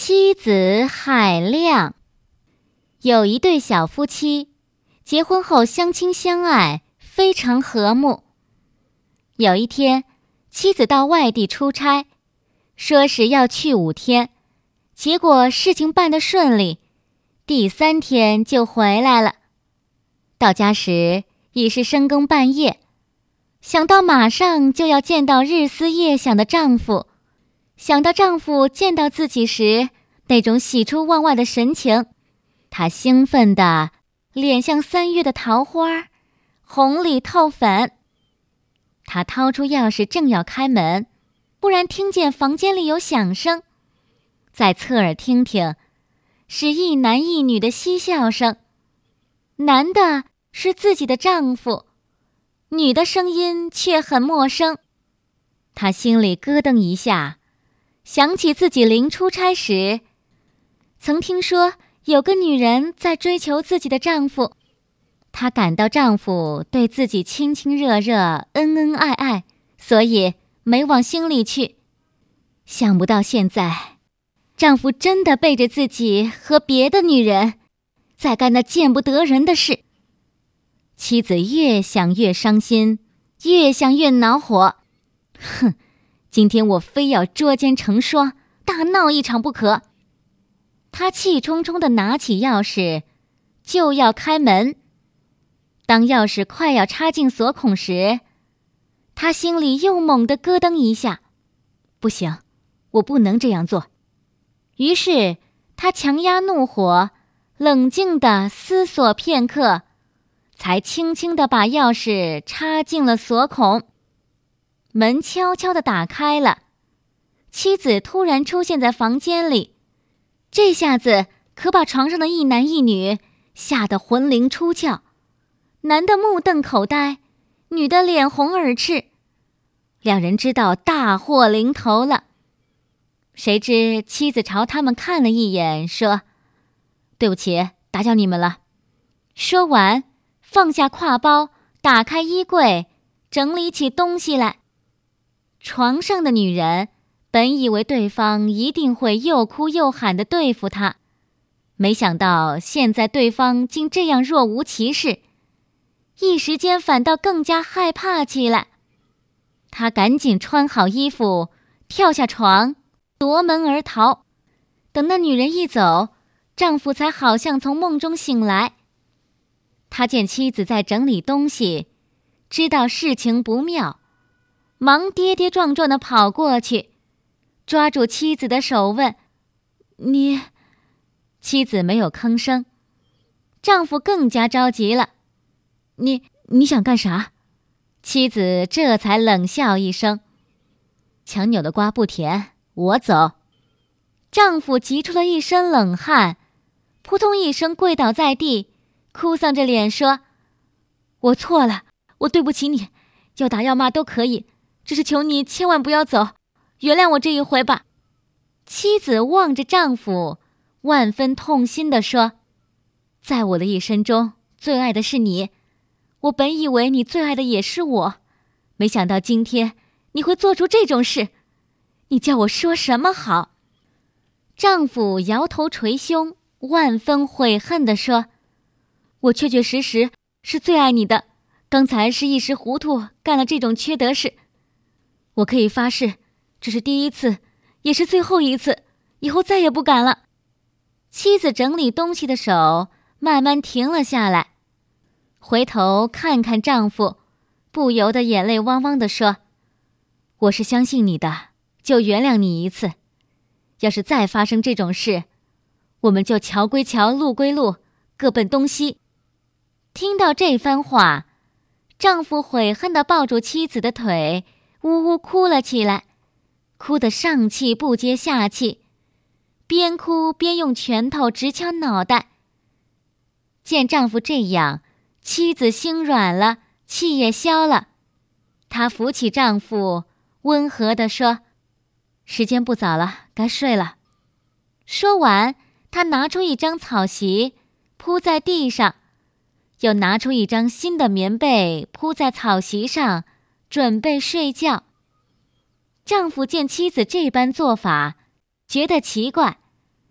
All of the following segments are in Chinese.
妻子海量。有一对小夫妻，结婚后相亲相爱，非常和睦。有一天，妻子到外地出差，说是要去5天，结果事情办得顺利，第3天就回来了。到家时已是深更半夜，想到马上就要见到日思夜想的丈夫，想到丈夫见到自己时那种喜出望外的神情，她兴奋的脸像3月的桃花，红里透粉。她掏出钥匙正要开门，忽然听见房间里有响声，再侧耳听听，是一男一女的嬉笑声。男的是自己的丈夫，女的声音却很陌生。她心里咯噔一下，想起自己临出差时曾听说有个女人在追求自己的丈夫，她感到丈夫对自己亲亲热热，恩恩爱爱，所以没往心里去。想不到现在丈夫真的背着自己和别的女人在干那见不得人的事。妻子越想越伤心，越想越恼火。哼，今天我非要捉奸成双，大闹一场不可。她气冲冲地拿起钥匙，就要开门。当钥匙快要插进锁孔时，她心里又猛地咯噔一下。不行，我不能这样做。于是她强压怒火，冷静地思索片刻，才轻轻地把钥匙插进了锁孔。门悄悄地打开了，妻子突然出现在房间里，这下子可把床上的一男一女吓得魂灵出窍，男的目瞪口呆，女的脸红耳赤。两人知道大祸临头了。谁知妻子朝他们看了一眼，说：“对不起，打搅你们了。”说完，放下挎包，打开衣柜，整理起东西来。床上的女人本以为对方一定会又哭又喊地对付她，没想到现在对方竟这样若无其事，一时间反倒更加害怕起来。她赶紧穿好衣服，跳下床，夺门而逃。等那女人一走，丈夫才好像从梦中醒来。他见妻子在整理东西，知道事情不妙，忙跌跌撞撞地跑过去，抓住妻子的手问：“你……”妻子没有吭声。丈夫更加着急了：“你想干啥？”妻子这才冷笑一声：“强扭的瓜不甜，我走。”丈夫急出了一身冷汗，扑通一声跪倒在地，哭丧着脸说：“我错了，我对不起你，要打要骂都可以，只是求你千万不要走，原谅我这一回吧。”妻子望着丈夫，万分痛心地说：“在我的一生中，最爱的是你，我本以为你最爱的也是我，没想到今天你会做出这种事，你叫我说什么好？”丈夫摇头捶胸，万分悔恨地说：“我确确实实是最爱你的，刚才是一时糊涂干了这种缺德事。我可以发誓，这是第一次，也是最后一次，以后再也不敢了。”妻子整理东西的手慢慢停了下来，回头看看丈夫，不由得眼泪汪汪地说：“我是相信你的，就原谅你一次。要是再发生这种事，我们就桥归桥，路归路，各奔东西。”听到这番话，丈夫悔恨地抱住妻子的腿，呜呜哭了起来，哭得上气不接下气，边哭边用拳头直敲脑袋。见丈夫这样，妻子心软了，气也消了。她扶起丈夫，温和地说：“时间不早了，该睡了。”说完，她拿出一张草席铺在地上，又拿出一张新的棉被铺在草席上，准备睡觉。丈夫见妻子这般做法，觉得奇怪，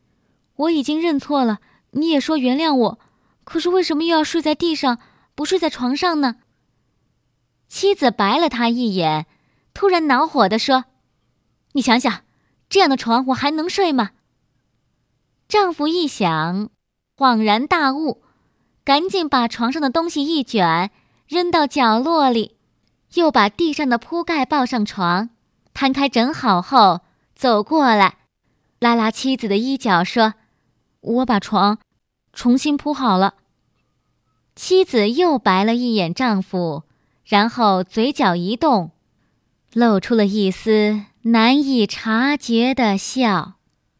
我已经认错了，你也说原谅我，可是为什么又要睡在地上，不睡在床上呢？”妻子白了他一眼，突然恼火地说：“你想想，这样的床我还能睡吗？”丈夫一想，恍然大悟，赶紧把床上的东西一卷，扔到角落里，又把地上的铺盖抱上床，摊开整好后，走过来，拉拉妻子的衣角说：“我把床重新铺好了。”妻子又白了一眼丈夫，然后嘴角一动，露出了一丝难以察觉的笑。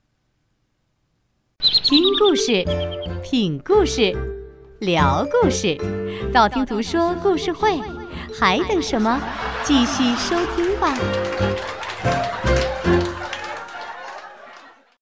听故事，品故事，聊故事，道听途说故事会，还等什么？继续收听吧。